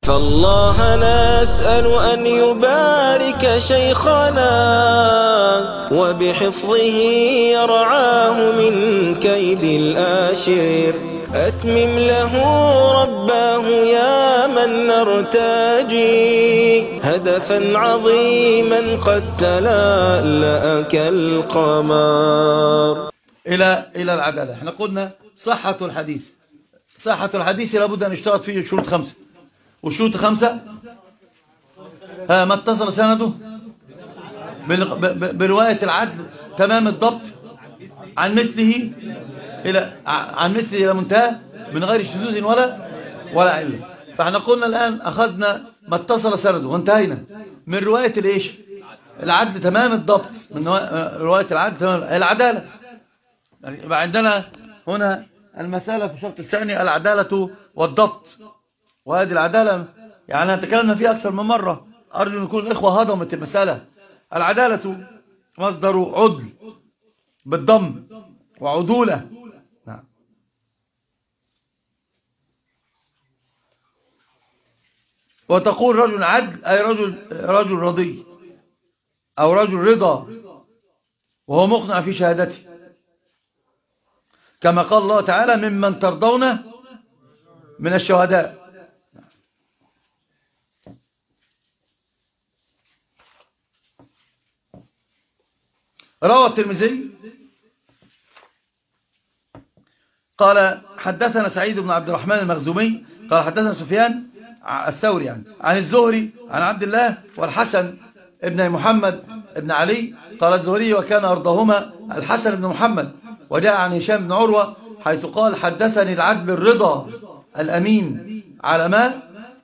فالله نسأل أن يبارك شيخنا وبحفظه يرعاه من كيد الآشر. أتمم له رباه يا من نرتجي هدفا عظيما قد تلألأ كالقمر. إلى العدالة. احنا قلنا صحة الحديث لابد أن يشترط فيه شروط 5، والشروط 5 ما اتصل سنده برواية العدل تمام الضبط عن مثله إلى منتهى من غير شذوذ ولا علة. فاحنا قلنا الآن أخذنا ما اتصل سنده وانتهينا من رواية الإيش؟ العدل تمام الضبط، من رواية العدل تمام العدالة. يعني يبقى عندنا هنا المسألة في الشرط الثاني العدالة والضبط، وهذه العدالة يعني تكلمنا فيها أكثر من مرة، أرجو أن يكون الإخوة هضمت المسألة. العدالة مصدر عدل بالضم وعدولة. نعم. وتقول رجل عدل أي رجل رضي أو رجل رضا وهو مقنع في شهادته، كما قال الله تعالى ممن ترضون من الشهداء. روى الترمذي قال حدثنا سعيد بن عبد الرحمن المخزومي قال حدثنا سفيان الثوري عن الزهري عن عبد الله والحسن ابن محمد ابن علي قال الزهري وكان أرضهما الحسن بن محمد. وجاء عن هشام بن عروة حيث قال حدثني العدل الرضا الأمين على ما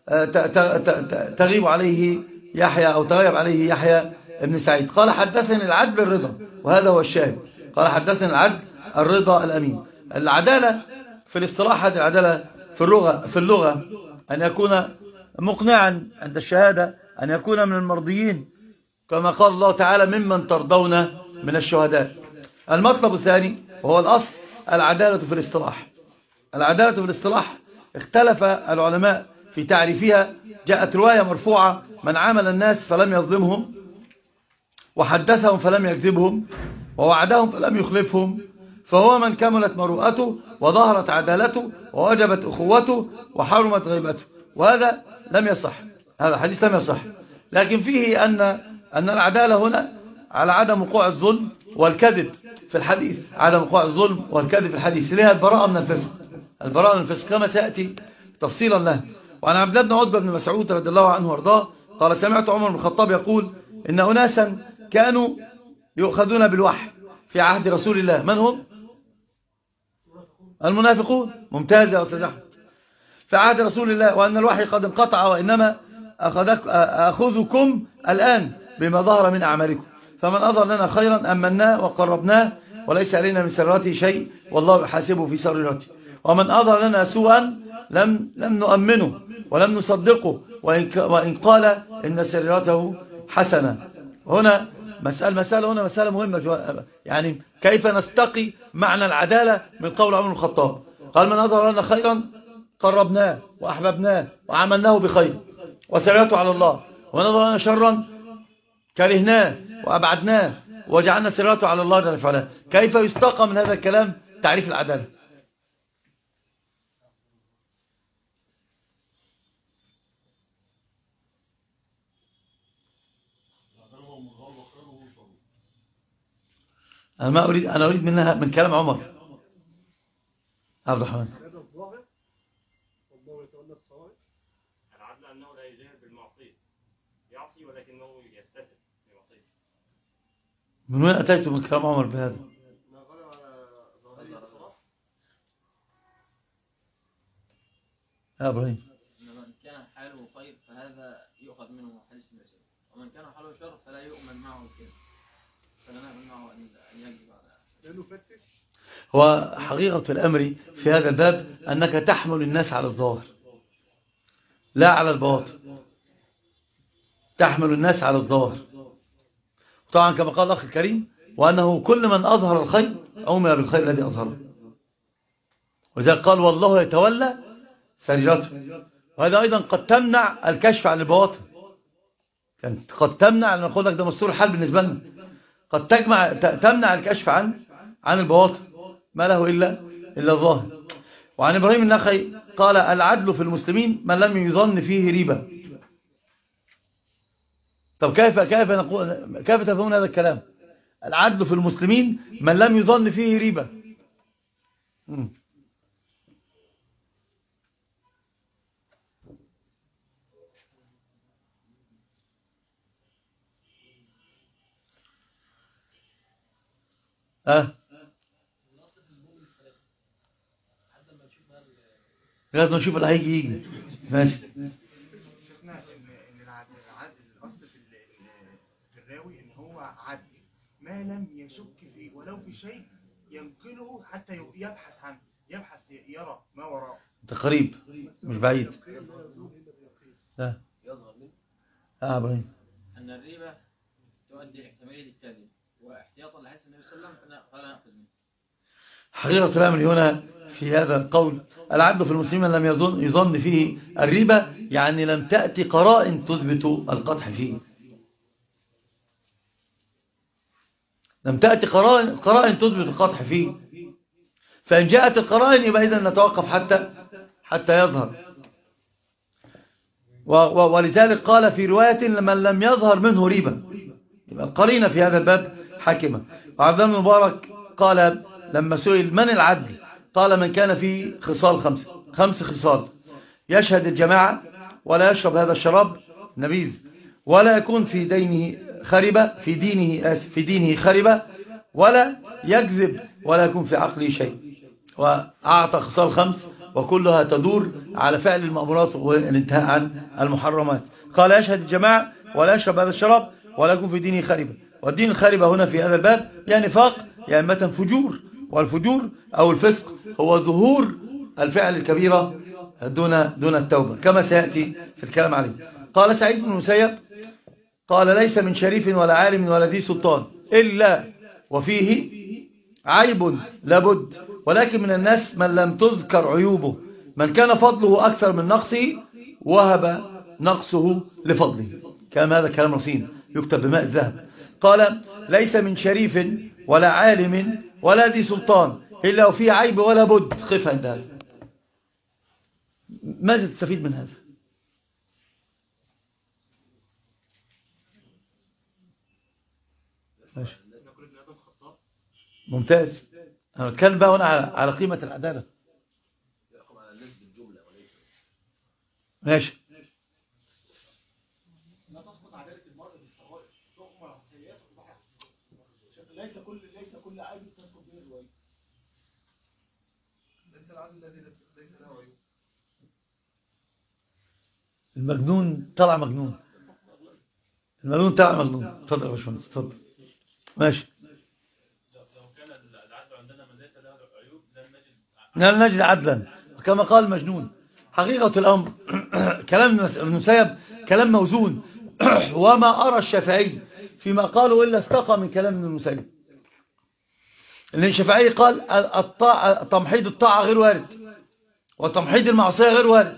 تغيب عليه يحيى أو تغيب عليه يحيى ابن سعيد. قال حدثني العدل الرضا، وهذا هو الشاهد. قال حدثني العدل الرضا الأمين. العدالة في الاصطلاح، هذه العدالة في اللغة أن يكون مقنعا عند الشهادة، أن يكون من المرضيين، كما قال الله تعالى ممن ترضون من الشهداء. المطلب الثاني وهو الأصل العدالة في الاصطلاح. العدالة في الاصطلاح اختلف العلماء في تعريفها. جاءت رواية مرفوعة من عامل الناس فلم يظلمهم وحدثهم فلم يكذبهم ووعدهم فلم يخلفهم فهو من كملت مروءته وظهرت عدالته ووجبت أخوته وحرمت غيبته. وهذا لم يصح، هذا الحديث لم يصح، لكن فيه أن العدالة هنا على عدم وقوع الظلم والكذب في الحديث، عدم وقوع الظلم والكذب في الحديث، لها البراءة من الفسق كما سيأتي تفصيلا له. وعن عبد الله بن عتبة بن مسعود رضي الله عنه وارضاه قال سمعت عمر بن الخطاب يقول إن أناسا كانوا يؤخذون بالوحي في عهد رسول الله. من هم؟ المنافقون. ممتاز يا أستاذ أحمد. في عهد رسول الله، وأن الوحي قد انقطع وإنما أخذكم الآن بما ظهر من أعمالكم، فمن أظهر لنا خيرا أمناه وقربناه وليس علينا من سريرته شيء والله يحاسبه في سريرته، ومن أظهر لنا سوءا لم نؤمنه ولم نصدقه وإن قال إن سريرته حسنة. هنا مسألة هنا مسألة مهمة، يعني كيف نستقي معنى العدالة من قول عمر بن الخطاب. قال من أظهر لنا خيرا قربناه وأحببناه وعملناه بخير وسريرته على الله، ومن أظهر لنا شرا كرهناه وأبعدناه وجعلنا سريرته على الله جل وعلا. كيف يستقى من هذا الكلام تعريف العدالة؟ أنا أريد من كلام عمر عبد الرحمن. العدل أنه لا يجاهر بالمعصية، يعصي ولكنه يستتر بمعصية. من وين أتيت من كلام عمر بهذا؟ يا إبراهيم. من كان حاله خير فهذا يؤخذ منه حديث النبي، ومن كان حاله شر فلا يؤمن معه الكذب، فلا نؤمن معه أن يكذب على لأنه فتش. هو حقيقة الأمر في هذا الباب أنك تحمل الناس على الظاهر لا على الباطن، تحمل الناس على الظاهر. طبعا كما قال الأخ الكريم وأنه كل من أظهر الخير أؤمن بالخير الذي أظهره، وذلك قال والله يتولى سريرته. وهذا أيضا قد تمنع الكشف عن البواطن، قد تمنع، أنا أقول لك ده مستور الحال بالنسبة لنا، قد تمنع الكشف عن البواطن، ما له إلا الظاهر. وعن إبراهيم النخعي قال العدل في المسلمين من لم يظن فيه ريبة. طب كيف تفهمون هذا الكلام؟ العدل في المسلمين من لم يظن فيه ريبة. لغاية ما نشوف اللي هيجي يجي. ماشي. شفنا ان الاصل في الراوي ان هو عدل ما لم يشك فيه ولو في شيء ينقله حتى يبحث عنه، يرى ما وراءه. ده قريب مش بعيد. لا يظهر منه ابراهيم ان الريبه تؤدي احتماليه الكذب، واحتياطا لحديث النبي صلى الله عليه وسلم فلا ناخذ منه. حقيقة الأمر هنا في هذا القول العدل في المسلمين لم يظن فيه الريبة، يعني لم تأتي قرائن تثبت القدح فيه، لم تأتي قرائن تثبت القدح فيه. فإن جاءت القرائن يبقى إذن نتوقف حتى يظهر. ولذلك قال في رواية من لم يظهر منه ريبة، يبقى القرينة في هذا الباب حاكمة. وعبد الله بن مبارك قال لما سئل من العدل قال من كان فيه خصال 5 خصال: يشهد الجماعة ولا يشرب هذا الشراب نبيذ، ولا يكون في دينه خربة في دينه خربة، ولا يكذب، ولا يكون في عقله شيء. وأعطى خصال 5 وكلها تدور على فعل المأمورات والانتهاء عن المحرمات. قال يشهد الجماعة ولا يشرب هذا الشراب ولا يكون في دينه خربة. والدين الخربة هنا في هذا الباب يعني نفاق، يعني متى فجور، والفجور أو الفسق هو ظهور الفعل الكبيرة دون التوبة كما سيأتي في الكلام عليه. قال سعيد بن المسيب قال ليس من شريف ولا عالم ولا ذي سلطان إلا وفيه عيب لابد، ولكن من الناس من لم تذكر عيوبه، من كان فضله أكثر من نقصه وهب نقصه لفضله. كلام هذا كلام رصين يكتب بماء الذهب. قال ليس من شريف ولا عالم ولا ذي سلطان إلا وفيه عيب ولا بد. قف عند هذا. ماذا تستفيد من هذا؟ ماشي. ممتاز. أنا أتكلم بقى هنا على قيمة العدالة. ماشي. لا تسقط عدالة المرء بالصغائر، تؤمر سيئات وتباح. ليس كل عيب تسقط به الرواية. ليس العدل الذي ليس له عيوب. المجنون طلع مجنون. المجنون طلع مجنون. اتفضل يا باشمهندس اتفضل. ماشي. لو كان العدل عندنا من ليس له عيوب لن نجد عدلا كما قال المجنون. حقيقة الأمر كلام ابن المسيب كلام موزون وما أرى الشافعي فيما قالوا إلا استقى من كلام ابن المسيب. لأن الشافعي قال تمحيض الطاعة غير وارد وتمحيض المعصية غير وارد،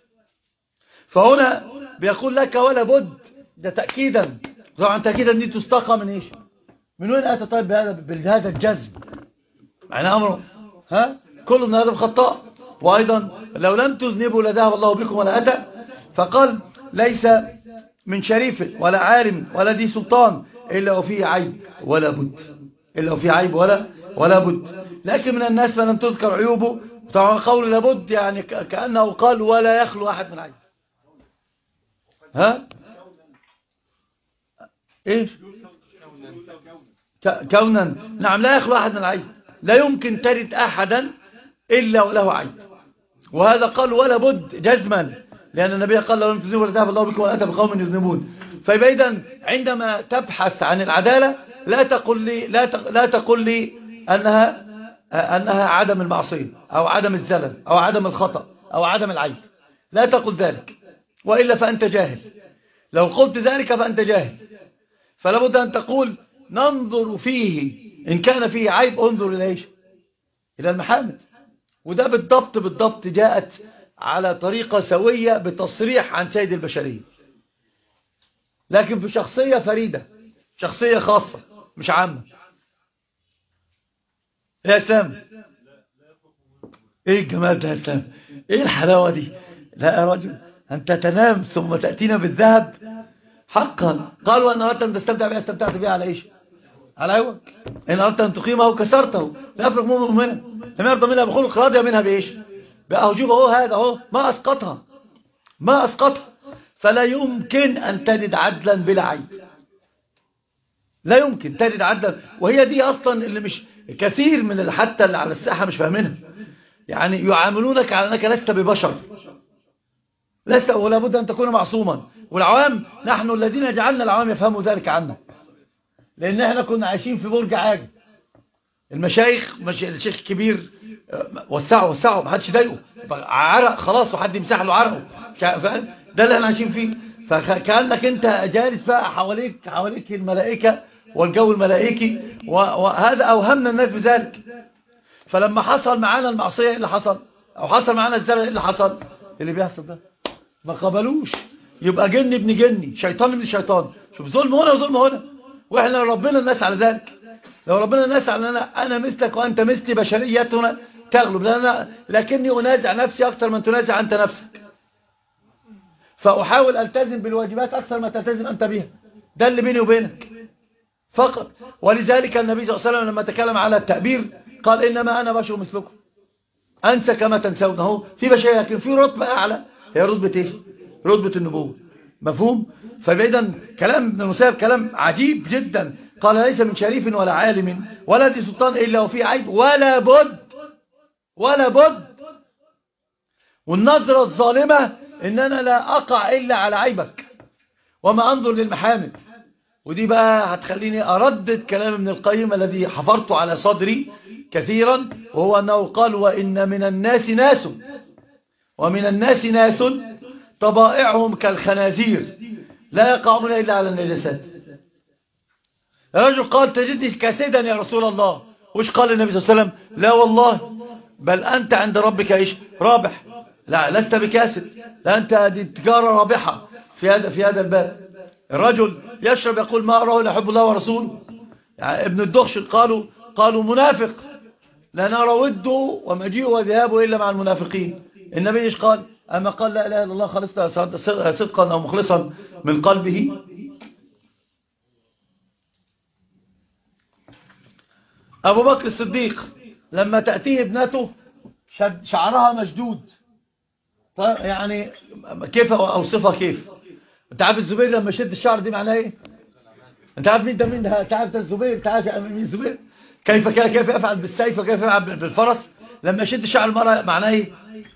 فهنا بيقول لك ولا بد، ده تأكيدا. طبعا تأكيدا دي تستقى من إيش؟ من وين أتى طيب بهذا الجزم؟ معنى أمره كل من هذا خطاء. وأيضا لو لم تذنبوا لذهب الله بكم ولا أتى. فقال ليس من شريف ولا عالم ولا ذي سلطان إلا وفيه عيب ولا بد، إلا وفيه عيب ولا بد. لكن من الناس من لم تذكر عيوبه. طبعا قول لابد يعني كأنه قال ولا يخلو أحد من عيب. إيش؟ كونا. نعم لا يخلو أحد من العيب، لا يمكن ترد أحدا إلا وله عيب. وهذا قال ولا بد جزما، لأن النبي قال لو لم تذنبوا لذهب الله بكم ولا أتى بقوم يذنبون. فإذا عندما تبحث عن العدالة لا تقل لي أنها عدم المعصية أو عدم الزلل أو عدم الخطأ أو عدم العيب، لا تقل ذلك، وإلا فأنت جاهل. لو قلت ذلك فأنت جاهل. فلا بد أن تقول ننظر فيه، إن كان فيه عيب انظر إلى إيش؟ إلى المحامد. وده بالضبط جاءت على طريقة سوية بتصريح عن سيد البشرية، لكن في شخصية فريدة، شخصية خاصة مش عامة. يا اسلام ايه الجمال ده يا اسلام، ايه الحلاوة دي؟ لا يا رجل، انت تنام ثم تأتينا بالذهب حقا. قال وان اردت ان تستمتع بها استمتعت بها على ايش؟ على عوج. ان اردت ان تقيمه كسرته، لا يفرق مؤمن منها، لم يرضى منها بخلق راضية منها بايش؟ بقى شوف اهو، هذا اهو ما اسقطها، ما اسقطها. فلا يمكن ان تجد عدلا بلا عيب، لا يمكن تجد عدلا. وهي دي اصلا اللي مش كثير من حتى اللي على الساحة مش فاهمينها، يعني يعاملونك على انك لست ببشر، لست، ولا بد ان تكون معصوما. والعوام نحن الذين جعلنا العوام يفهموا ذلك عنا، لان احنا كنا عايشين في برج عاجي. المشايخ الشيخ الكبير وسعوا ما حدش ضايقه، عرق خلاص وحد يمسح له عرقه، فاهم؟ ده اللي احنا عايشين فيه. فكأنك انت جالس بقى حواليك الملائكة والجو الملائكي، وهذا اوهمنا الناس بذلك. فلما حصل معانا المعصية ايه اللي حصل؟ او حصل معانا الزلل ايه اللي حصل؟ اللي بيحصل ده ما قبلوش، يبقى جن ابن جني، شيطان ابن شيطان. شوف ظلم هنا وظلم هنا، واحنا لو ربنا الناس على ذلك، لو ربنا الناس على انا مثلك وانت مثلي، بشريتنا تغلب، لكني انازع نفسي اكثر من تنازع انت نفسك، فاحاول التزم بالواجبات اكثر ما تلتزم انت بها. ده اللي بيني وبينك فقط. ولذلك النبي صلى الله عليه وسلم لما تكلم على التأبير قال انما انا بشر مثلكم انسى كما تنسون. اهو في بشرية، لكن في رتبة اعلى، هي رتبة ايه؟ رتبة النبوة. مفهوم؟ فإذا كلام ابن المسيب كلام عجيب جدا. قال ليس من شريف ولا عالم ولا ذي سلطان إلا وفيه عيب ولا بد. والنظرة الظالمة إن أنا لا أقع إلا على عيبك وما أنظر للمحامد. ودي بقى هتخليني أردد كلام ابن القيم الذي حفرت على صدري كثيرا، وهو أنه قال وإن من الناس ناس، ومن الناس ناس طبائعهم كالخنازير لا يقعون إلا على النجاسات. الرجل قال تجدني كاسدا يا رسول الله. وش قال النبي صلى الله عليه وسلم؟ لا والله، بل أنت عند ربك إيش؟ رابح. لا لست بكاسد، لا أنت دي تجارة رابحة في هذا الباب. الرجل يشرب يقول ما أراه إلا يحب الله ورسوله. يعني ابن الدخشل قالوا منافق، لا نرى وده ومجيئه وذهابه إلا مع المنافقين. النبي إيش قال؟ أما قال لا إله إلا الله خالصا صدقا أو مخلصا من قلبه. أبو بكر الصديق لما تأتيه ابنته شعرها مشدود، طيب يعني كيف أوصفها كيف؟ أنت عارف الزبير لما شد الشعر دي معناه إيه؟ أنت عارف مين ده؟ أنت عارف ده الزبير؟ أنت عارف مين الزبير؟ كيف يفعل بالسيف وكيف يفعل بالفرس لما يشد شعر المرأة معناه إيه؟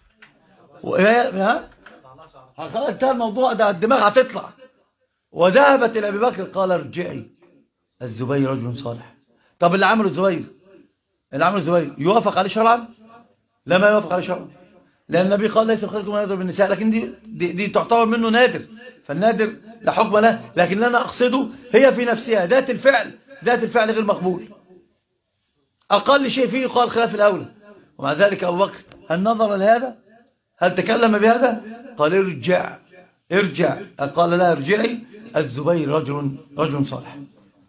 خلاص انتهى الموضوع ده، الدماغ هتطلع. وذهبت إلى أبي بكر قال ارجعي، الزبير رجل صالح. طب اللي عمله الزبير يوافق عليه شرعا؟ لا ما يوافق عليه شرعا، لأن النبي قال ليس خيركم من يضرب النساء، لكن دي تعتبر منه نادر، فالنادر لا حكم له. لكن اللي أنا أقصده هي في نفسها ذات الفعل غير مقبول، أقل شيء فيه قال خلاف الأولى. ومع ذلك أبو بكر هل نظر لهذا؟ هل تكلم بهذا؟ قال ارجع. قال لا ارجعي، الزبير رجل صالح.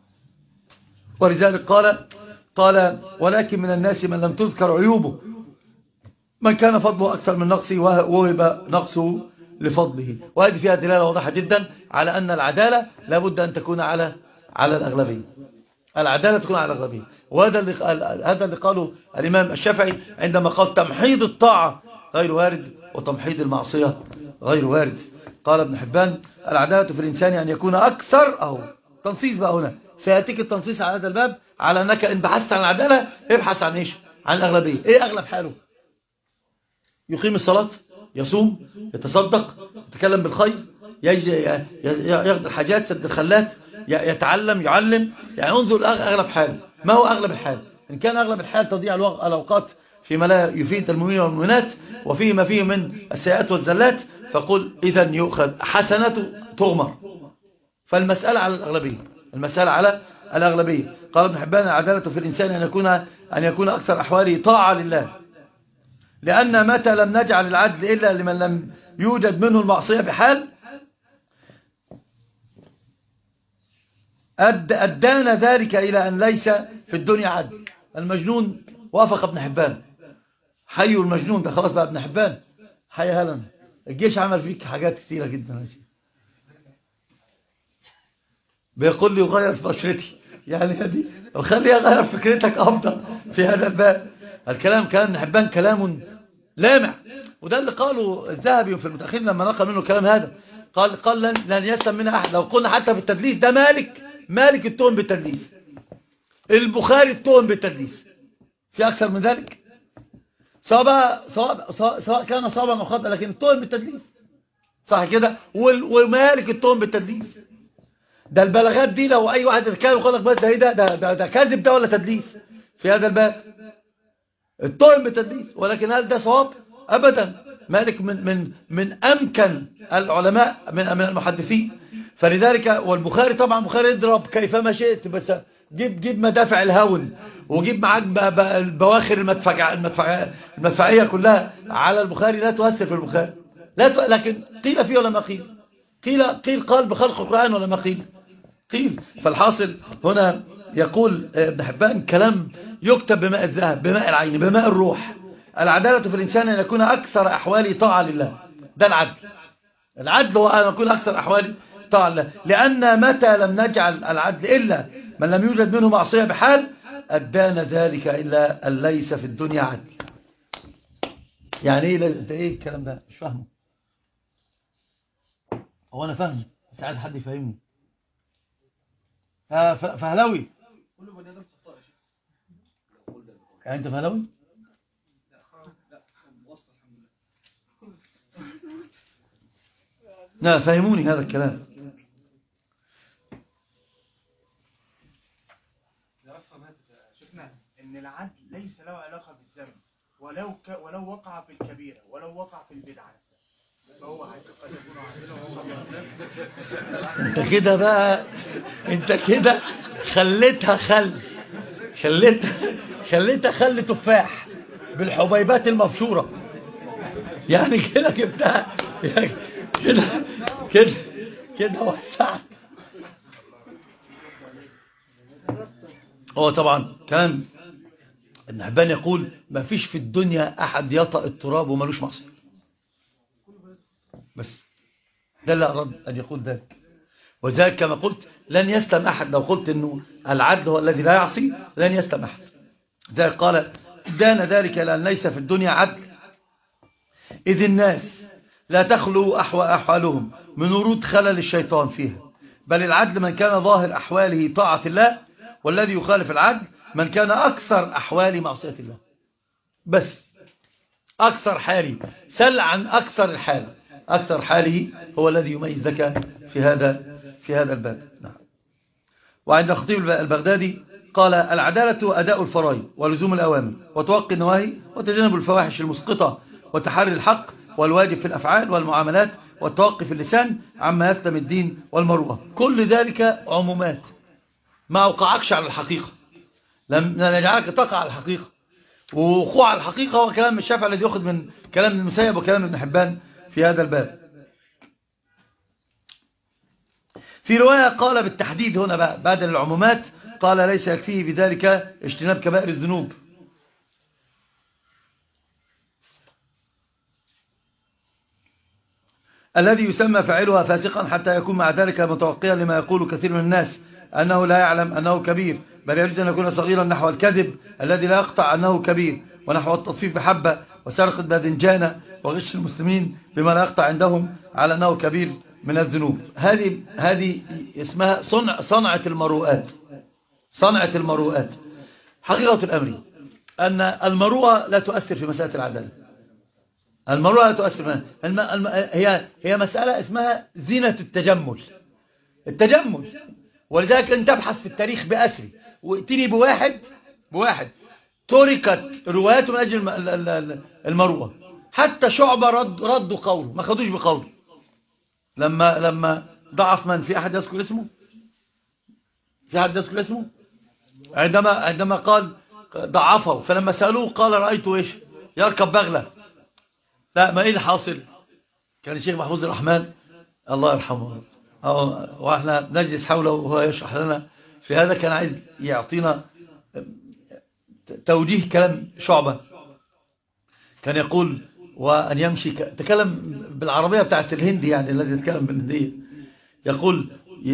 ولذلك قال ولكن من الناس من لم تذكر عيوبه، من كان فضله أكثر من نقصه وهب نقصه لفضله. وهذه فيها دلالة واضحة جدا على أن العدالة لابد أن تكون على الأغلبية. العدالة تكون على الأغلبية. وهذا اللي قاله الإمام الشافعي عندما قال تمحيض الطاعة غير وارد وتمحيض المعصية غير وارد. قال ابن حبان العدالة في الإنسان أن يكون أكثر، أو تنصيص بقى هنا سيأتيك التنصيص على هذا الباب على أنك إن بحثت عن العدالة ابحث عن إيش؟ عن الأغلبية. إيه أغلب حاله؟ يقيم الصلاة، يصوم، يتصدق، يتكلم بالخير، ياخذ الحاجات، سد الخلات، يتعلم، يعلم. يعني انظر أغلب حال. ما هو أغلب الحال؟ إن كان أغلب الحال تضيع الأوقات فيما لا يفيد المؤمنين والمؤمنات وفيه ما فيه من السيئات والزلات، فقل إذن يؤخذ حسنته تغمر. فالمسألة على الأغلبية. قال ابن حبان العدالة في الإنسان أن يكون أكثر أحواله طاعة لله. لأن متى لم نجعل العدل إلا لمن لم يوجد منه المعصية بحال أدانا ذلك إلى أن ليس في الدنيا عدل. المجنون وافق ابن حبان، حي المجنون ده خلاص بقى ابن حبان، حي هلا. الجيش عمل فيك حاجات كثيرة جدا، بيقول لي يغير في بشرتي، يعني هذه وخلي يغير فكرتك أفضل في هذا الباب. الكلام كلام ابن حبان كلام لامع، وده اللي قاله الذهبي في المتأخرين لما نقل منه الكلام هذا. قال لن يسلم منها أحد. لو قلنا حتى في التدليس ده مالك التهم بالتدليس، البخاري التهم بالتدليس، في أكثر من ذلك؟ سواء كان صعبا أو خطأ، لكن التهم بالتدليس صح كده. ومالك التهم بالتدليس. ده البلاغات دي لو أي واحد كان يقول لك بس ده كذب ده ولا تدليس في هذا الباب، التهم بالتدليس. ولكن هل ده صواب؟ أبدا. مالك من أمكن العلماء من المحدثين. فلذلك والبخاري طبعا البخاري يضرب كيفما شئت، بس جيب مدافع الهون وجيب معاك البواخر المدفعية كلها على البخاري، لا تؤثر في البخاري. لكن قيل فيه ولا ما قيل قال بخلق القرآن ولا ما قيل. فالحاصل هنا يقول ابن حبان كلام يكتب بماء الذهب، بماء العين، بماء الروح. العدالة في الإنسان أن يكون أكثر أحواله طاعة لله، ده العدل هو أن يكون أكثر أحواله طاعة لله. لأن متى لم نجعل العدل إلا من لم يوجد منه معصية بحال أدانا ذلك إلا أن ليس في الدنيا عدل. يعني إيه الكلام ده؟ مش فاهمه. هو أنا فاهمه بس عايز حد يفهمني. فهلوي كل بني ادم خطأ يا شيخ. يعني أنت فهلوي؟ لا فهموني هذا الكلام. شفنا ان العدل ليس له علاقة بالذنب، ولو وقع في الكبيرة ولو وقع في البدعة، فهو قد يكون عادلا وهو انت كده بقى، انت كده خليتها خل تفاح بالحبيبات المبشورة، يعني كده جبتها كده وسعت. هو طبعا كلام ابن حبان يقول ما فيش في الدنيا أحد يطأ التراب ومالوش معصية، بس ده اللي أراد أن يقول ذلك. وذلك كما قلت لن يسلم أحد. لو قلت أنه العدل هو الذي لا يعصي لن يسلم أحد. ذلك قال دان ذلك لأن ليس في الدنيا عدل، إذ الناس لا تخلو أحوالهم من ورود خلل الشيطان فيها، بل العدل من كان ظاهر أحواله طاعة الله، والذي يخالف العدل من كان أكثر أحوال معصية الله. بس أكثر حالي سل عن أكثر الحال، أكثر حاله هو الذي يميزك في هذا الباب. نعم. وعند الخطيب البغدادي قال العدالة أداء الفرائض ولزوم الأوامر وتوقي النواهي وتجنب الفواحش المسقطة وتحري الحق والواجب في الأفعال والمعاملات والتوقي في اللسان عما يسلم الدين والمروءة. كل ذلك عمومات ما أوقعكش على الحقيقة، لم يجعلك تقع على الحقيقة. ووقوع على الحقيقة هو كلام الشافعي الذي يأخذ من كلام ابن المسيب وكلام ابن حبان في هذا الباب. في رواية قال بالتحديد هنا بقى بعد العمومات، قال ليس يكفيه بذلك اجتناب كبائر الذنوب. الذي يسمى فاعلها فاسقا حتى يكون مع ذلك متوقيا لما يقول كثير من الناس أنه لا يعلم أنه كبير، بل يجوز أن يكون صغيرا نحو الكذب الذي لا يقطع أنه كبير، ونحو التطفيف بحبة وسرقة باذنجانة وغش المسلمين بما لا يقطع عندهم على أنه كبير من الذنوب. هذه اسمها صنعة المروءات. صنعة المروءات. حقيقة الأمر أن المروءة لا تؤثر في مسألة العدالة. المروءة لا تؤثر هي مسألة اسمها زينة التجمل. ولذلك أن تبحث في التاريخ بأسري واتني بواحد تركت رواياته من أجل المروءة. حتى شعبة ردوا قوله، ما خدوش بقوله لما ضعف من في أحد يذكر اسمه عندما قال ضعفه، فلما سألوه قال رأيته إيش يركب بغلة لا، ما ايه اللي حاصل؟ كان الشيخ محفوظ الرحمن الله يرحمه واحنا نجلس حوله وهو يشرح لنا في هذا، كان عايز يعطينا توجيه كلام شعبة. كان يقول وأن يمشي تكلم بالعربية بتاعت الهندي، يعني الذي يتكلم بالهندية. يقول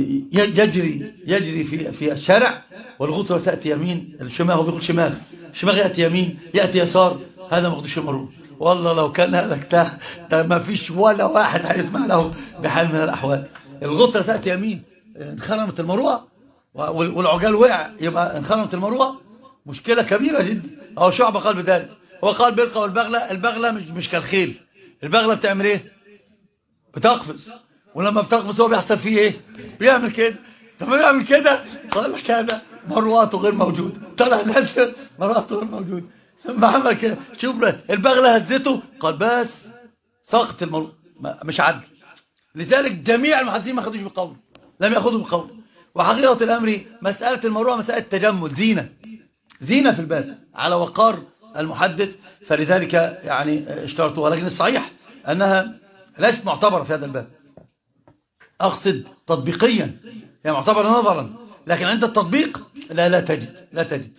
يجري في الشارع والغطرة تأتي يمين، الشماغ هو بيقول شماغ، الشماغ يأتي يمين يأتي يسار، هذا ما قدوش المرور. والله لو كان هذا ما فيش ولا واحد هيسمع له بحال من الأحوال. الغطرة تأتي يمين، انخرمت المروءة والعجال وقع، يبقى انخرمت المروءة، مشكلة كبيرة جدا. هو شعب قال بذلك، هو قال بيرقى والبغلة، البغلة مش كالخيل، البغلة بتعمل ايه؟ بتقفز، ولما بتقفز هو بيحصل فيه ايه؟ بيعمل كده. طب بيعمل كده، قال لك هذا مرواته غير موجود، طلع نازل مرواته غير موجود. ثم عمل كده، شوف البغلة هزته، قال بس سقط المروءة، مش عدل. لذلك جميع المحدثين ما خدوش بقول، لم يأخذوا بقول. وحقيقة الأمر مسألة المروءة مسألة تجمل، زينة في الباب على وقار المحدث، فلذلك يعني اشترطوا. ولكن الصحيح أنها ليست معتبرة في هذا الباب، أقصد تطبيقيا هي معتبرة نظرا، لكن عند التطبيق لا تجد.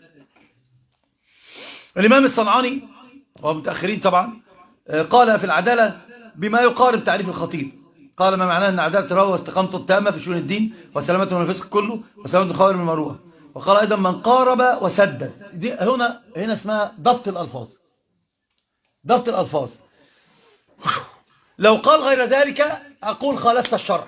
الإمام الصنعاني ومتأخرين طبعا قال في العدالة بما يقارب تعريف الخطيب، قال ما معناه أن عدالة الراوي واستقامته التامة في شؤون الدين وسلامته من الفسق كله وسلامته الخوارج من المروءة. وقال أيضا من قارب وسدد، دي هنا اسمها ضبط الألفاظ. لو قال غير ذلك أقول خالفت الشرع.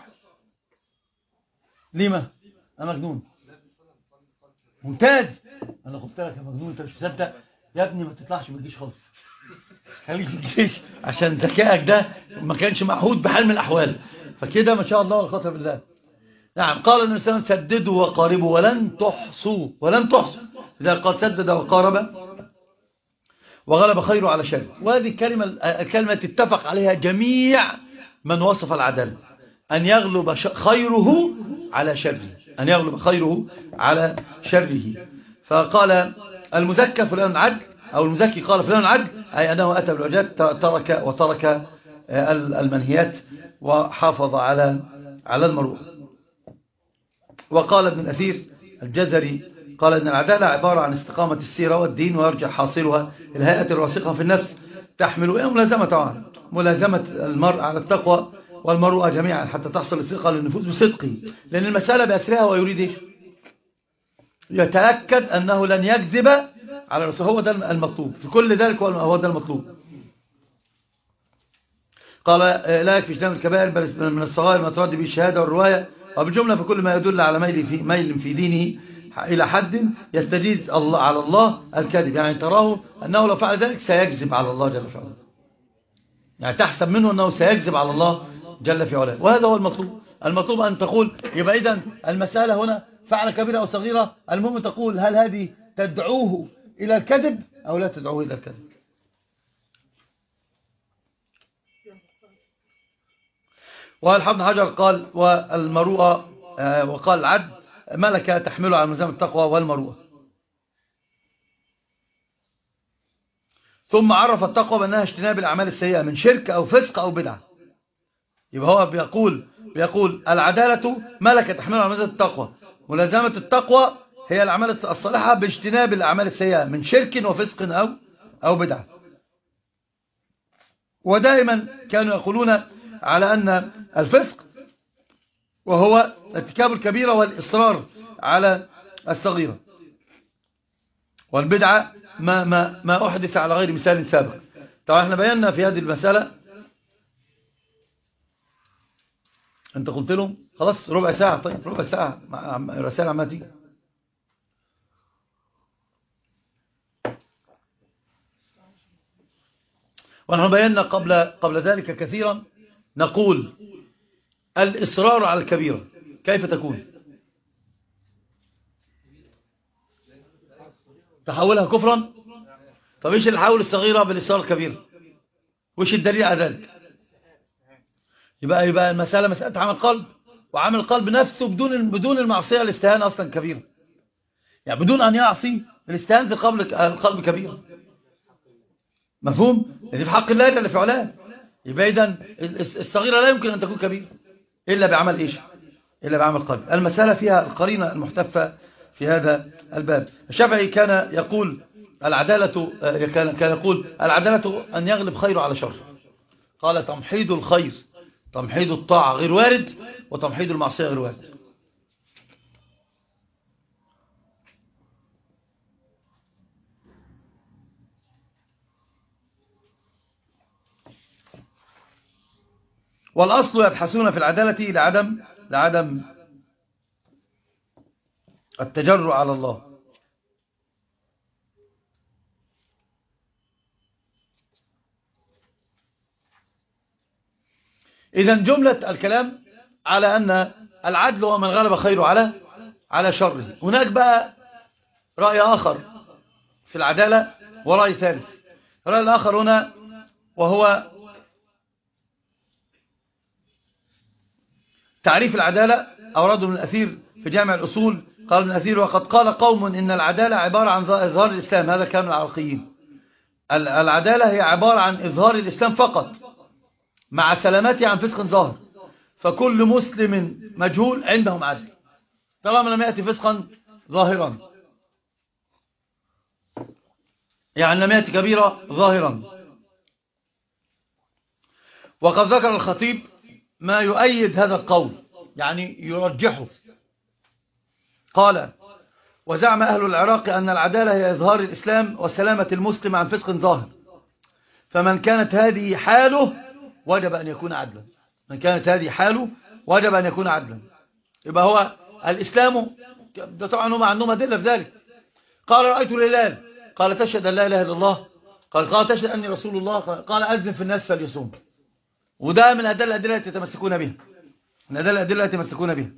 لما؟ أنا مجنون. ممتاز، أنا قلت لك يا مجنون أنت مش مصدق يا ابني، ما تطلعش من الجيش خالص، خليك في الجيش عشان ذكائك ده ما كانش معهود بحال من الأحوال. فكده ما شاء الله والخطر بالله. نعم، قال النبي صلى الله عليه وسلم سددوا وقاربوا ولن تحصوا. إذا قال سدد وقارب وغلب خيره على شره. وهذه الكلمة اتفق عليها جميع من وصف العدالة، أن يغلب خيره على شره. فقال المزكى فلان عدل، أو المزكي قال فلان عدل، أي أنه أتى بالواجبات وترك المنهيات وحافظ على المروءة. وقال ابن الأثير الجزري قال إن العدالة عبارة عن استقامة السيرة والدين، ويرجع حاصلها الهيئة الراسخة في النفس تحمل ملازمة المرء على التقوى والمروءة جميعا حتى تحصل الثقة للنفوس بصدقه، لأن المسألة بأسرها ويريد إيش؟ يتأكد أنه لن يكذب على الرسول، هو ده المطلوب في كل ذلك، هو ده المطلوب. قال لا يكفي اجتناب الكبائر بل من الصغائر ما ترد به الشهادة والرواية، وبالجملة فكل ما يدل على ميل في دينه إلى حد يستجيز على الله الكذب، يعني تراه أنه لو فعل ذلك سيكذب على الله جل في علاه، يعني تحسب منه أنه سيكذب على الله جل في علاه. وهذا هو المطلوب أن تقول يبقى إذن المسألة هنا فعل كبيرة أو صغيرة، المهم تقول هل هذه تدعوه إلى الكذب أو لا تدعوه إلى الكذب. والحافظ حجر قال والمروءة، وقال العدل ملكة تحمله على ملزمة التقوى والمروءة. ثم عرف التقوى بأنها اجتناب الأعمال السيئة من شرك أو فسق أو بدعة. يبقى هو بيقول العدالة ملكة تحمله على ملزمة التقوى، ملازمة التقوى هي الأعمال الصالحة باجتناب الأعمال السيئة من شرك وفسق أو بدعة. ودائما كانوا يقولون على أن الفسق وهو ارتكاب الكبيرة والإصرار على الصغيرة، والبدعة ما أحدث على غير مثال سابق. طبعا احنا بينا في هذه المسألة، انت قلت لهم خلاص ربع ساعة، طيب ربع ساعة رسالة عمالة تيجي. ونحن بينا قبل ذلك كثيرا، نقول الإصرار على الكبيرة كيف تكون؟ تحولها كفرا؟ طب ايش اللي حول الصغيرة بالإصرار الكبيرة؟ وش الدليل على ذلك؟ يبقى المسألة مسألة عمل قلب، وعمل القلب نفسه بدون المعصية الاستهانة أصلا كبيرة، يعني بدون أن يعصي الاستهانة القلب كبيرة. مفهوم؟ يعني في حق الله جل في علاه، يبقى إذن الصغيرة لا يمكن أن تكون كبيرة إلا بعمل إيش؟ إلا بعمل قلب. المسألة فيها القرينة المحتفة في هذا الباب. الشافعي كان يقول العدالة كان يقول العدالة أن يغلب خير على شر. قال تمحيض الخير، تمحيض الطاعة غير وارد، وتمحيض المعصية غير وارد. والأصل يبحثون في العدالة لعدم التجرؤ على الله. إذن جملة الكلام على أن العدل هو من غلب خيره على شره. هناك بقى رأي آخر في العدالة ورأي ثالث. الرأي الآخر هنا وهو تعريف العدالة أورده من الأثير في جامع الأصول. قال ابن الأثير وقد قال قوم إن العدالة عبارة عن إظهار الإسلام. هذا كلام العراقيين. العدالة هي عبارة عن إظهار الإسلام فقط مع سلامته عن فسق ظاهر، فكل مسلم مجهول عندهم عدل طالما لم يأتي فسقا ظاهرا، يعني لم يأتي كبيرة ظاهرا. وقد ذكر الخطيب ما يؤيد هذا القول، يعني يرجحه. قال وزعم أهل العراق أن العدالة هي إظهار الإسلام وسلامة المسلم عن فسق ظاهر، فمن كانت هذه حاله وجب أن يكون عدلا. من كانت هذه حاله وجب أن يكون عدلا. يبقى هو الإسلام ده طبعا هم عندهم أدلة في ذلك. قال رأيت الهلال، قال تشهد أن لا إله إلا الله، قال تشهد أني رسول الله، قال أذن في الناس فليصوم. وده من الأدلة التي يتمسكون بها، من الأدلة التي يتمسكون بها.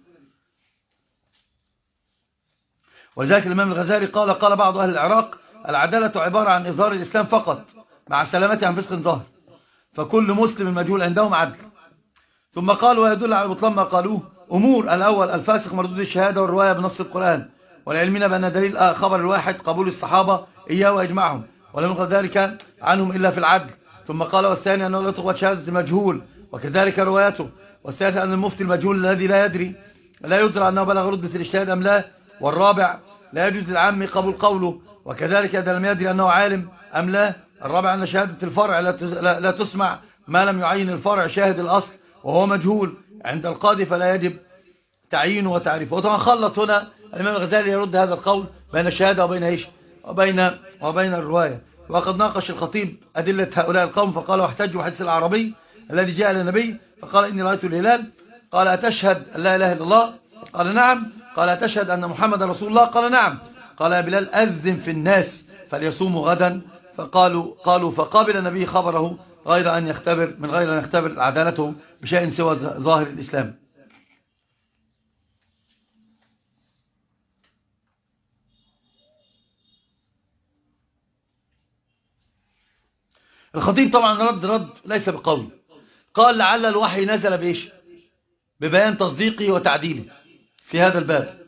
ولذلك الإمام الغزالي قال بعض أهل العراق العدالة عبارة عن إظهار الإسلام فقط مع سلامته عن فسق ظاهر، فكل مسلم مجهول عندهم عدل. ثم قال ويدل على بطلان ما قالوه أمور: الأول الفاسق مردود الشهادة والرواية بنص القرآن، والعلمين بأن دليل خبر الواحد قبول الصحابة إياه وإجماعهم، ولم يقل ذلك عنهم إلا في العدل. ثم قال والثاني أنه لا تقبل شهادة المجهول وكذلك روايته. والثالث أن المفتي المجهول الذي لا يدري لا يدرى أنه بلغ رتبة الاجتهاد أم لا. والرابع لا يجوز للعام قبول قوله وكذلك إذا لم يدري أنه عالم أم لا. الرابع أن شهادة الفرع لا تسمع ما لم يعين الفرع شاهد الأصل وهو مجهول عند القاضي، فلا يجب تعيينه وتعريفه. وطبعا خلط هنا الإمام الغزالي يرد هذا القول بين الشهادة وبين إيش وبين الرواية. وقد ناقش الخطيب أدلة هؤلاء القوم فقال واحتجوا بحديث العربي الذي جاء للنبي فقال إني رأيت الهلال. قال أتشهد أن لا إله إلا الله؟ قال نعم. قال أتشهد أن محمد رسول الله؟ قال نعم. قال يا بلال أذن في الناس فليصوموا غدا. قالوا فقابل النبي خبره من غير أن يختبر عدالته بشيء سوى ظاهر الإسلام. الخطيب طبعا رد ليس بقول، قال لعل الوحي نزل بإيش؟ ببيان تصديقه وتعديله في هذا الباب.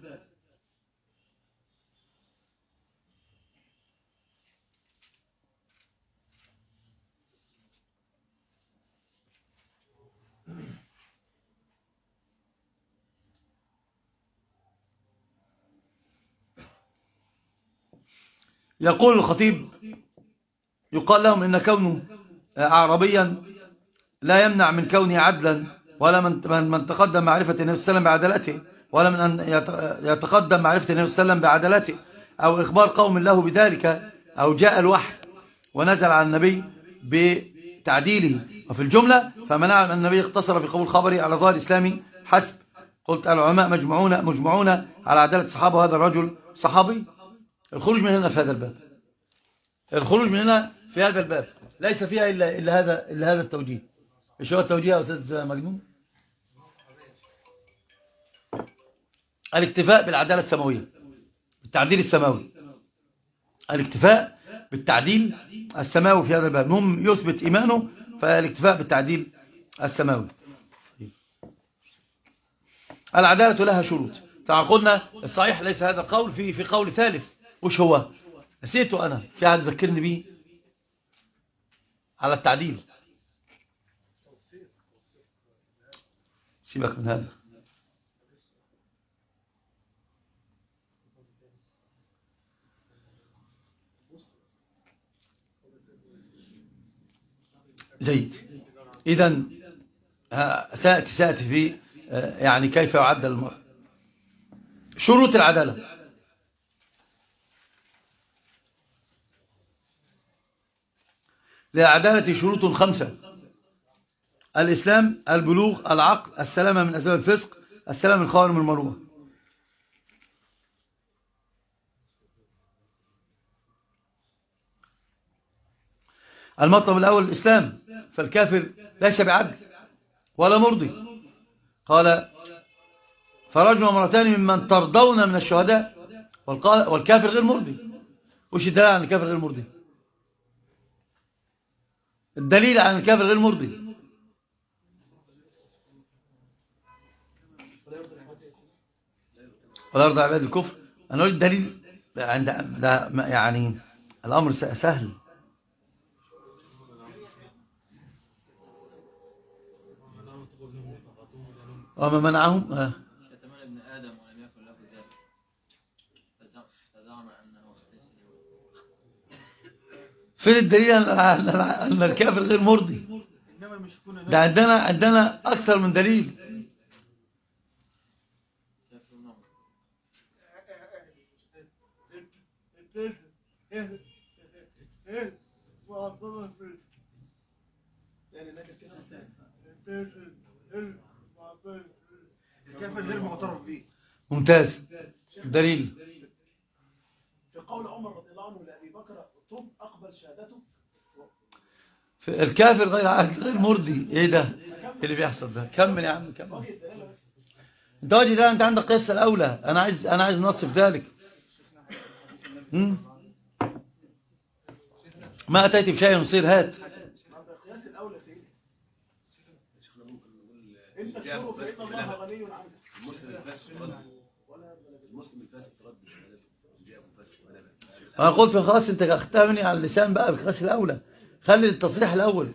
يقول الخطيب يقال لهم إن كونه أعربيا لا يمنع من كونه عدلا، ولا من تقدم معرفة النبي صلى الله عليه وسلم بعدالته، ولا من أن يتقدم معرفة النبي صلى الله عليه وسلم بعدالته أو إخبار قوم له بذلك، أو جاء الوحي ونزل على النبي بتعديله. وفي الجملة فمنع أن النبي اقتصر في قبول خبره على ظاهر الإسلامي حسب. قلت العلماء مجمعون على عدالة الصحابة وهذا الرجل صحابي. الخروج من هنا في هذا الباب، الخروج من هنا في هذا الباب ليس فيها إلا هذا التوجيه. ايش هو التوجيه يا أستاذ مجنون؟ الاكتفاء بالعدالة السماوية، بالتعديل السماوي، الاكتفاء بالتعديل السماوي في هذا الباب. هم يثبت إيمانه فالاكتفاء بالتعديل السماوي. العدالة لها شروط. طبعا قلنا الصحيح ليس هذا القول، في قول ثالث. وش هو؟ نسيته أنا، في أحد ذكرني به على التعديل. سيبك من هذا. جيد. إذن سأتي في يعني كيف يعدل المرء. شروط العدالة. للعدالة شروط 5: الإسلام، البلوغ، العقل، السلامة من أسباب الفسق، السلامة من خوارم المروءة. المطلب الأول الإسلام، فالكافر ليس بعدل ولا مرضي. قال: فرجم امرأتان ممن ترضون من الشهداء، والكافر غير مرضي. وش الدليل عن الكافر غير مرضي؟ الدليل عن الكافر غير مرضي. ولا يرضى عباد الكفر. أنا أقول الدليل عند يعني الأمر سهل. وما منعهم شتم ابن آدم ولم يكن له ذلك فزعم أنه ليس له. فين الدليل أن الكافر غير مرضي؟ ده عندنا أكثر من دليل. الكافر غير معترف به. ممتاز. دليل في قول عمر رضي الله عنه لأبي بكر: طب أقبل شهادته. الكافر غير عادل غير مرضي. ايه ده اللي بيحصل ده؟ كمل يا عم كمل. انت واجي ده، انت عندك قصة الأولى. انا عايز نصف ذلك. ما أتيت بشيء يصير هات. قياس الأولى سيدي. انت تقول فإن الله غني عنك. المسلم الفاسد ترد انا قلت خلاص انت اختمني على اللسان بقى بقياس الأولى. خلي التصريح الأول.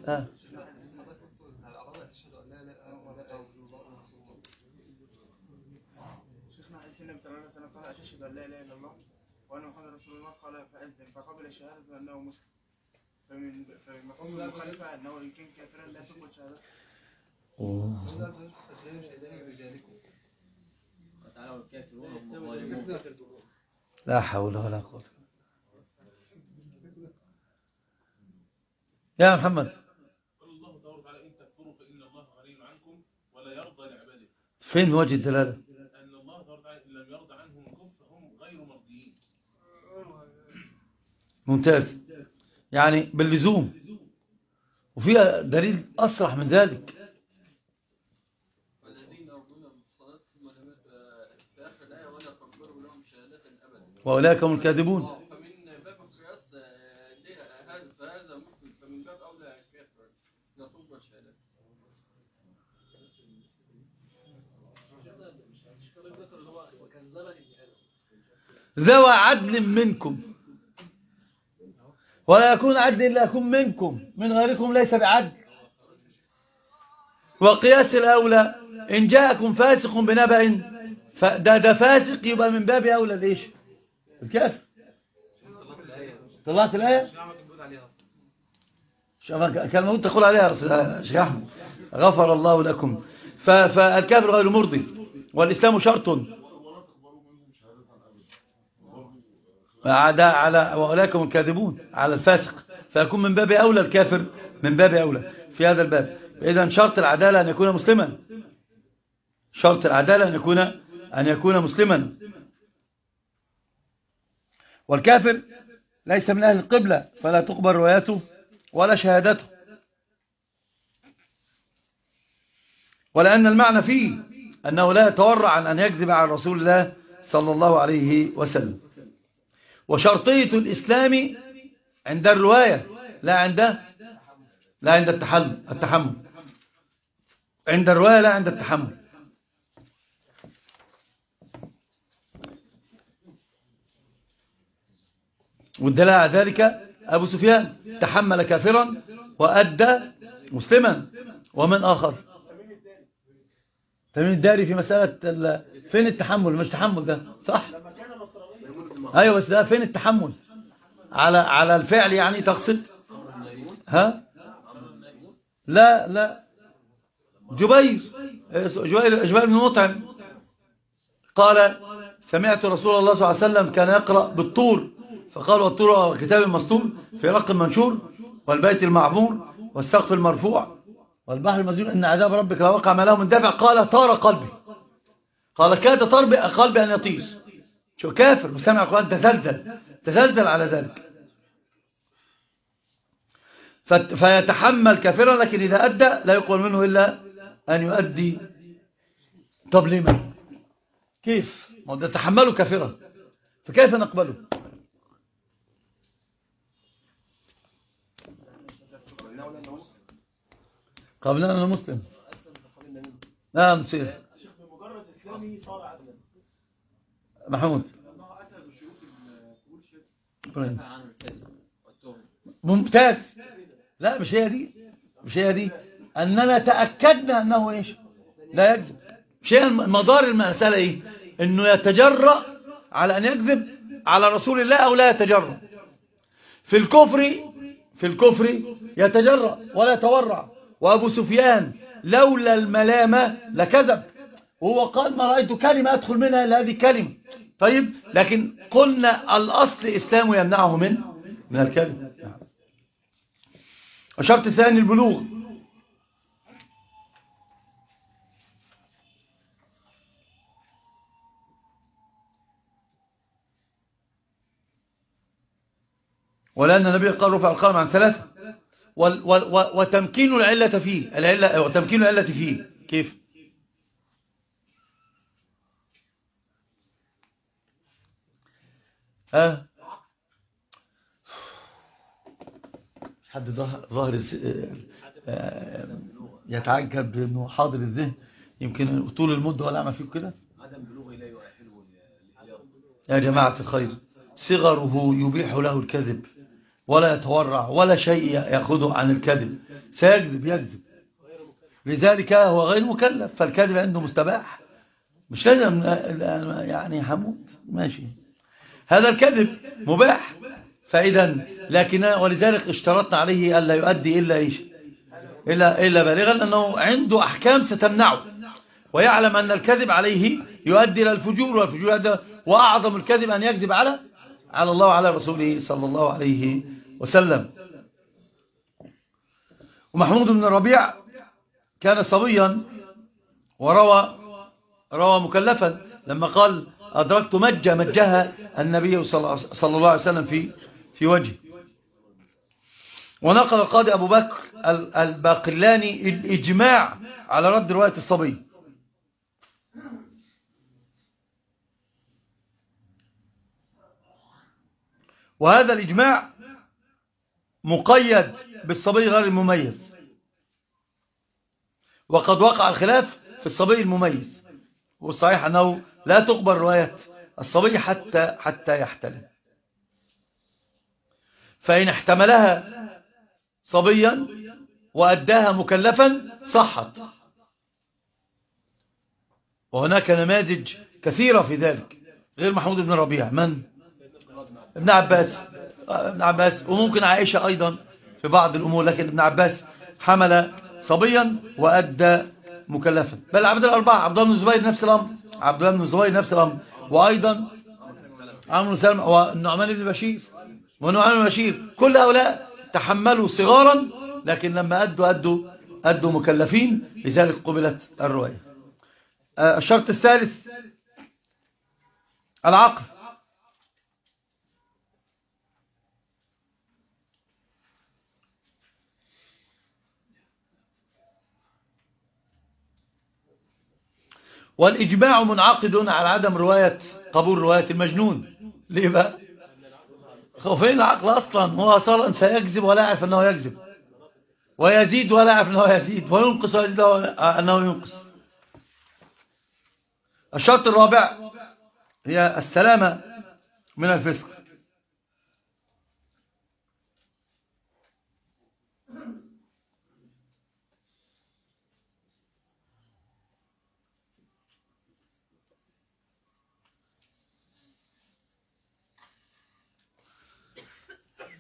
شيخنا النبي صلى الله عليه وسلم قال: أشهد أن لا إله إلا الله وأن محمد رسول الله. قال: فأذن، فقبل الشهادة أنه مسلم. فمن مفهوم المخالفة أنه إن كان كافرا لا تقبل شهادته. وتعالى الكافرون هم الظالمون. لا حول ولا قوة. يا محمد. قال الله تعالى: إن تكفروا فإن الله غني عنكم ولا يرضى لعباده. فين وجه الدلالة؟ أن الله تعالى إن لم يرضى عنهم الكفر فهم غير مرضيين. ممتاز. يعني باللزوم. وفيها دليل أصرح من ذلك. والذين يرضون بالصلاة ثم لم في آخر الآية ولا تقبلوا لهم شهادة أبدا. وأولئك هم الكاذبون. فمن باب القياس فهذا مسلم، فمن باب أولى كافر لا تقبل شهادة. ذوى عدل منكم، ولا يكون عدل إلا يكون منكم، من غيركم ليس بعدل. وقياس الأولى إن جاءكم فاسق بنبأ، ده فاسق يبقى من باب أولى ليش؟ الكافر. طلعت الآية؟ كان المفروض تقول عليها شيخ أحمد غفر الله لكم. فالكافر غير مرضي، والإسلام شرط على وأولئك هم الكاذبون على الفاسق، فيكون من باب أولى الكافر من باب أولى في هذا الباب. إذن شرط العدالة أن يكون مسلما. شرط العدالة أن يكون مسلما. والكافر ليس من أهل القبلة فلا تقبل روايته ولا شهادته، ولأن المعنى فيه أنه لا يتورع عن أن يكذب على رسول الله صلى الله عليه وسلم. وشرطية الإسلام عند الرواية لا عند التحمل. عند الرواية لا عند التحمل. والدليل على ذلك أبو سفيان تحمل كافرا وأدى مسلما. ومن آخر تميم الداري في مسألة فين التحمل؟ مش تحمل ده صح؟ لما كان نصرانيا. ايوه بس ده فين التحمل؟ على الفعل يعني تقصد؟ ها؟ لا لا، جبير بن مطعم قال سمعت رسول الله صلى الله عليه وسلم كان يقرأ بالطور، فقال والطور كتاب المسطور في رق منشور والبيت المعمور والسقف المرفوع والبحر المسجور إن عذاب ربك لوقع ما له من دافع. قال طار قلبي، قال كاد طار قلبي أن يطير. شو كافر وسمع القرآن تزلزل على ذلك. فيتحمل كافرا، لكن إذا أدى لا يقبل منه إلا أن يؤدي. طب لما كيف؟ ما ده تحمله كافرا، فكيف نقبله؟ قبلنا أنه مسلم. نعم سير شيخ بمجرد اسلامي صار عدلا. محمود لما اتى بشروط قبول شرك إبراهيم. عنه الكذب والتهم. ممتاز. لا مش هي دي أننا تأكدنا أنه إيش لا يكذب. شيء مدار المسألة إيه؟ أنه يتجرأ على أن يكذب على رسول الله أو لا يتجرأ. في الكفر يتجرأ ولا يتورع. وأبو سفيان لولا الملامة لكذب، وهو قال ما رأيت كلمة أدخل منها إلا هذه الكلمة. طيب لكن قلنا الأصل إسلام يمنعه من الكذب. الشرط الثاني البلوغ. ولأن النبي قال رفع القلم عن ثلاثة. وتمكين العلة فيه كيف؟ حد ظاهر يتعجب بأنه حاضر الذهن، يمكن طول المدة ولا أعمل فيه كده. عدم بلوغه لا يؤهله يا جماعة الخير، صغره يبيح له الكذب ولا يتورع ولا شيء يأخذه عن الكذب، يكذب. لذلك هو غير مكلف، فالكذب عنده مستباح. مش لازم يعني حمود ماشي، هذا الكذب مباح. فإذا ولذلك اشترطنا عليه ألا يؤدي إلا إيش إلا بالغا، لأنه عنده أحكام ستمنعه، ويعلم أن الكذب عليه يؤدي إلى الفجور، والفجور يؤدي، وأعظم الكذب أن يكذب على الله وعلى رسوله صلى الله عليه وسلم. ومحمود بن الربيع كان صبيا وروى مكلفا لما قال أدركت مجها النبي صلى الله عليه وسلم في وجهه. ونقل القاضي أبو بكر الباقلاني الإجماع على رد رواية الصبي. وهذا الإجماع مقيد بالصبي غير المميز، وقد وقع الخلاف في الصبي المميز، والصحيح أنه لا تقبل رواية الصبي حتى يحتلم. فإن احتملها صبيا وأداها مكلفا صحت. وهناك نماذج كثيرة في ذلك غير محمود بن ربيع. من؟ ابن عباس وممكن عائشة أيضا في بعض الأمور، لكن ابن عباس حمل صبيا وأدى مكلفا. بل عبد الأربعة، عبد الله بن الزبير نفس الأمر، وأيضا عمرو بن سلمة والنعمان بن بشير. كل هؤلاء تحملوا صغارا، لكن لما أدوا مكلفين، لذلك قبلت الرواية. الشرط الثالث العقل. والإجماع منعقد على عدم قبول رواية المجنون. ليه بقى؟ خوفين العقل أصلا، هو أصلا سيكذب ولا يعرف أنه يكذب، ويزيد ولا يعرف أنه يزيد، وينقص ويزيد أنه ينقص. الشرط الرابع هي السلامة من الفسق.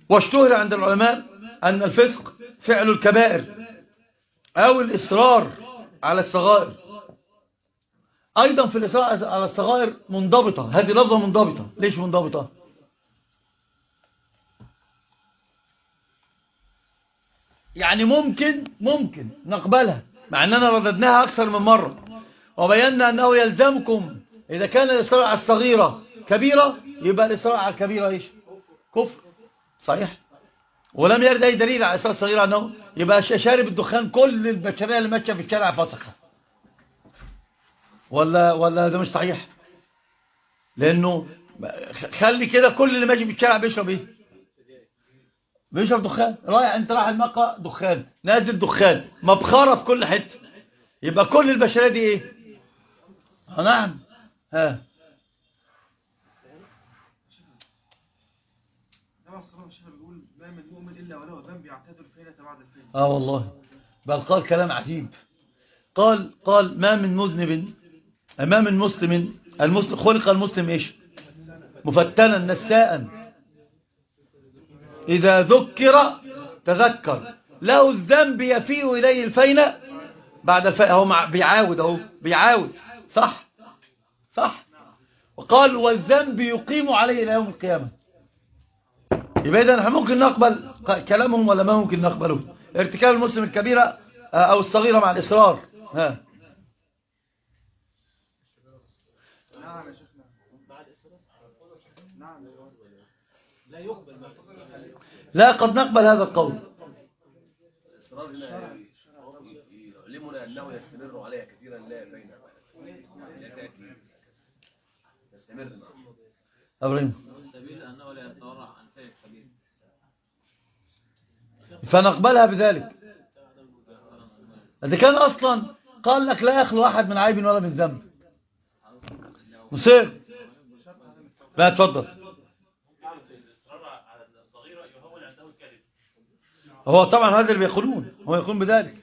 واشتهر عند العلماء أن الفسق فعل الكبائر أو الإصرار على الصغائر. أيضا في الإصرار على الصغائر منضبطة، هذه لفظة منضبطة. ليش منضبطة؟ يعني ممكن نقبلها، مع أننا رددناها أكثر من مرة وبينا أنه يلزمكم إذا كان الإصرار على الصغيرة كبيرة يبقى الإصرار على الكبيرة إيش؟ كفر. صحيح. ولم يرد أي دليل على إصرار الصغيرة أنه يبقى شارب الدخان كل البشرية اللي ماشية في الشارع فسخة، ولا ده مش صحيح؟ لأنه خلي كده كل اللي ماشي في الشارع بيشرب إيه؟ بيشرب دخان. انت رايح المقهى دخان، نازل دخان، مبخرة في كل حته، يبقى كل البشريه دي ايه؟ نعم. ها بيقول ما من مؤمن الا وله ذنب يعتاد الفينة بعد الفينة. والله بل قال كلام عجيب. قال ما من مذنب، ما من مسلم. المسلم خلق المسلم ايش؟ مفتنا نساء، إذا ذكر تذكر، له الذنب يفيء إليه الفينة بعد الفينة. هو بيعاود صح. وقال والذنب يقيم عليه إلى يوم القيامة. يبقى إذا نحن ممكن نقبل كلامهم ولا ما ممكن نقبله؟ ارتكاب المسلم الكبيرة أو الصغيرة مع الإصرار. ها نعم يا شيخنا. نعم لا يقبل. لا، قد نقبل هذا القول. الإصرار هنا يعلمنا أنه يستمر عليها كثيرا لا بين يستمر. أبراهيم سبيل أنه لا يتورع عن فعل كبير فنقبلها بذلك. إذا كان أصلا قال لك لا يخلو أحد من عيب ولا من ذنب مصير. لا تفضل. هو طبعا هذا اللي بيقولون، هو يقولون بذلك.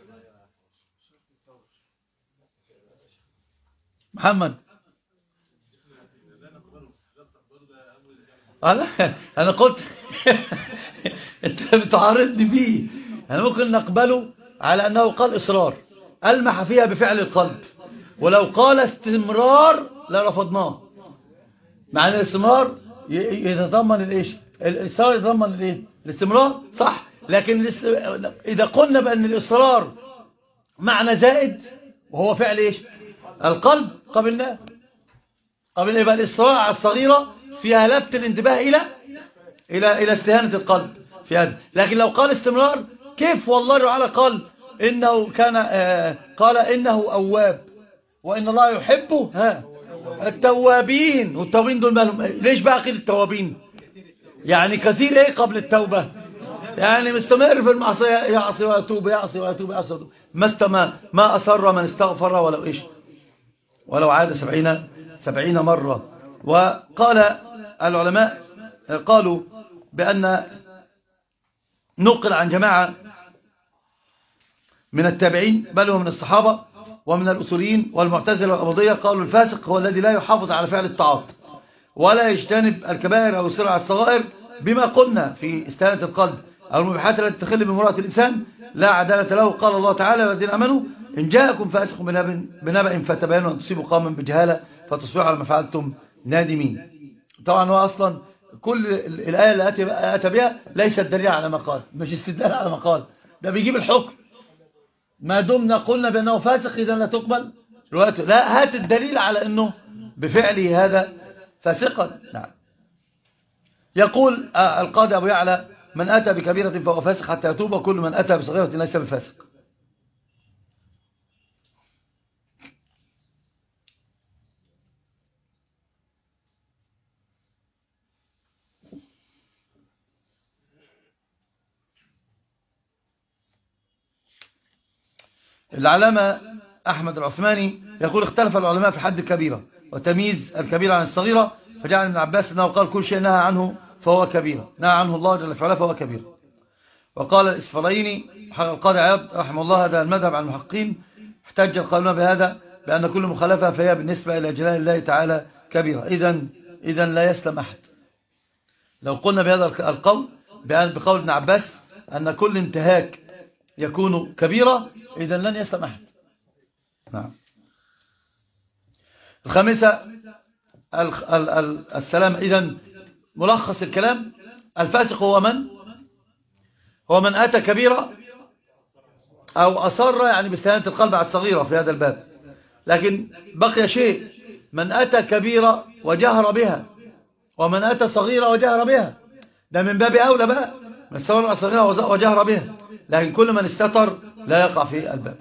محمد أنا قلت أنت بتعارضني فيه. أنا ممكن نقبله على أنه قال إصرار ألمح فيها بفعل القلب، ولو قال استمرار لرفضناه، مع أن الاستمرار يتضمن الإيش؟ الإصرار يتضمن الإيه؟ الاستمرار صح. لكن إذا قلنا بأن الإصرار معنى زائد وهو فعل إيش؟ القلب، قبلناه. يبقى الإصرار على الصغيرة فيها لفت الانتباه إلى استهانة القلب في هذا. لكن لو قال استمرار، كيف والله تعالى قال إنه كان قال إنه أواب وإن الله يحبه التوابين. والتوابين دول مالهم؟ ليش بقى قيل التوابين؟ يعني كثير إيه قبل التوبة؟ يعني مستمر في المعصية، يعصي ويتوب، يعصي ويتوب، يعصي ويتوب. ما أصر من استغفر ولو إيش؟ ولو عاد 70 مرة. وقال العلماء قالوا بأن نقل عن جماعة من التابعين بل ومن الصحابة ومن الأصوليين والمعتزلة والأباضية قالوا الفاسق هو الذي لا يحافظ على فعل الطاعات ولا يجتنب الكبائر أو يصر على الصغائر، بما قلنا في استهانة القلب أو المبيحات التي تخل بمرأة الإنسان لا عدالة له. قال الله تعالى والذين آمنوا إن جاءكم فاسق بنبأ فتبينوا أن تصيبوا قوما بجهالة فتصبحوا على ما فعلتم نادمين. طبعا هو أصلا كل الآية اللي أتى بها ليست دليل على ما قال، مش استدلال على ما قال، ده بيجيب الحكم. ما دمنا قلنا بأنه فاسق إذا لا تقبل روايته. لا، هات الدليل على أنه بفعله هذا فاسقا. نعم. يقول القاضي أبو يعلى من أتى بكبيرة فهو فاسق حتى يتوب، وكل من أتى بصغيرة ليس بفاسق. العلامة أحمد العثماني يقول اختلف العلماء في حد الكبيرة وتمييز الكبيرة عن الصغيرة، فجعل ابن عباس أنه قال كل شيء نهى عنه فهو كبيرة، نهى عنه الله جل وعلا فهو كبيرة. وقال الإسفرايني القاضي عياض رحمه الله هذا المذهب عن المحققين، احتج القائلون بهذا بأن كل مخالفة فهي بالنسبة إلى جلال الله تعالى كبيرة. إذن لا يسلم أحد. لو قلنا بهذا القول بقول ابن عباس أن كل انتهاك يكون كبيرة، إذن لن يسلم أحد. نعم. الخامسة السلام. إذن ملخص الكلام: الفاسق هو من أتى كبيرة أو أصر يعني باستهانة القلب على الصغيرة في هذا الباب. لكن بقي شيء: من أتى كبيرة وجهر بها، ومن أتى صغيرة وجهر بها، ده من باب أولى بقى، من الصغيرة الصغيرة وجهر بها. لكن كل من استتر لا يقع في الباب.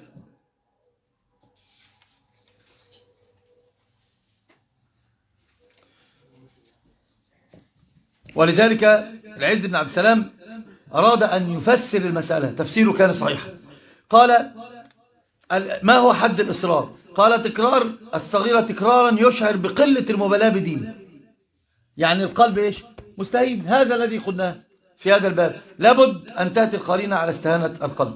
ولذلك العز بن عبد السلام أراد أن يفسر المسألة، تفسيره كان صحيحا. قال: ما هو حد الإصرار؟ قال: تكرار الصغيرة تكرارا يشعر بقلة المبالاة بدينه. يعني القلب إيش؟ مستهين. هذا الذي قلناه في هذا الباب، لابد أن تأتي القرينة على استهانة القلب.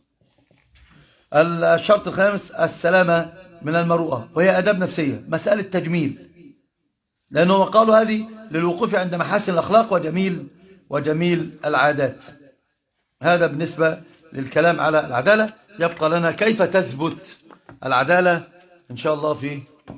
الشرط الخامس: السلامة من المروءة، وهي أداب نفسية، مسألة تجميل، لأنه قالوا هذه للوقوف عند محاسن الأخلاق وجميل العادات. هذا بالنسبة للكلام على العدالة. يبقى لنا كيف تثبت العدالة إن شاء الله في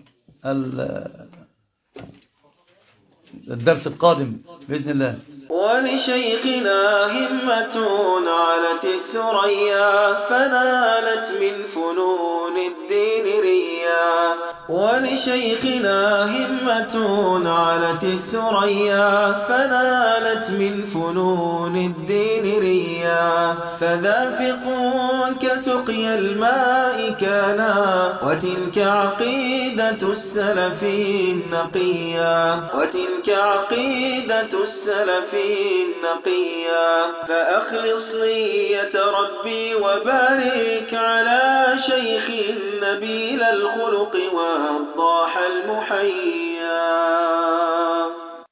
الدرس القادم بإذن الله. ولشيخنا همة علت الثريا فنالت من فنون الدين ريا. ولشيخنا همة علت الثريا فنالت من فنون الدين ريا. فذافق كسقي الماء كانا وتلك عقيدة السلف النقيا. وتلك عقيدة السلف النقيا. فأخلص نية ربي وبارك على شيخ نبيل الخلق والضاح المحيا.